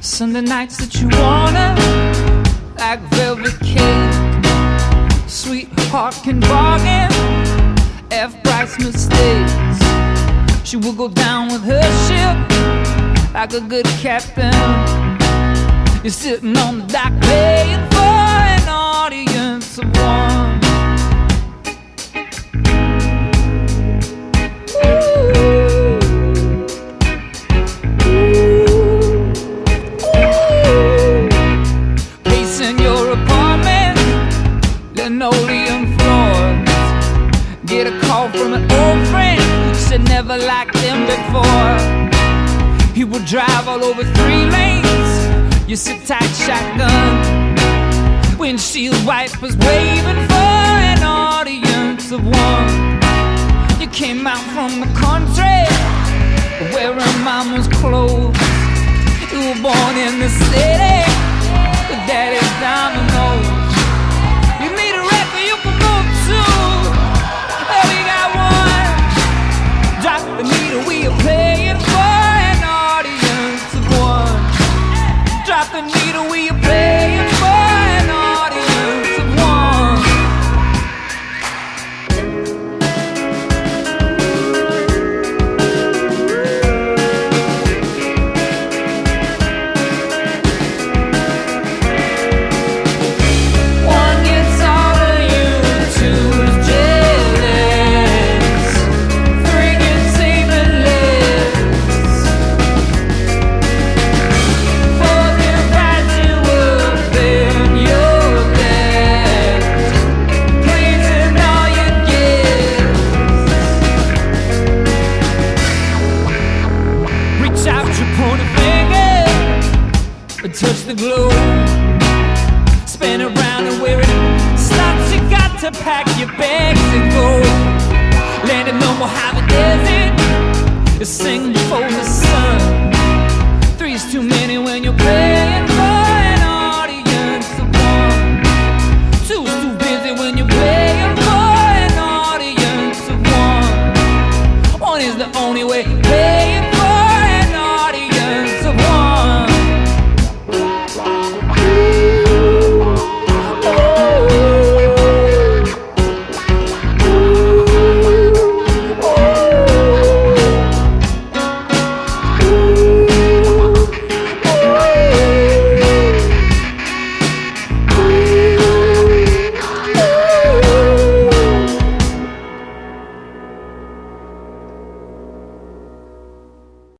Sunday nights that you wanna, like velvet cake. Sweetheart can bargain, F-price mistakes. She will go down with her ship like a good captain. You're sitting on the dock paying for an audience of one. Linoleum floors. Get a call from an old friend who said never liked them before. He would drive all over 3 lanes. You sit tight shotgun. Windshield wipers waving for an audience of one. You came out from the country wearing mama's clothes. You were born in the city with daddy's dominoes. You need a record you can move to. Oh, we got one. Drop the meter, we are paying for an audience of one. Drop the meter, we are paying for an audience of one. One gets all of you, 2 is jealous, 3 gets even less, 4 divides you up in your debt, pleasing all your guests. Reach out your pointer finger and touch the globe. Spin around and where it stops, you got to pack your bags and go. Landing no more have a desert. You sing before the sun. 3's too many when you're playing for an audience of one. 2's too busy when you're playing for an audience of one. 1 is the only way.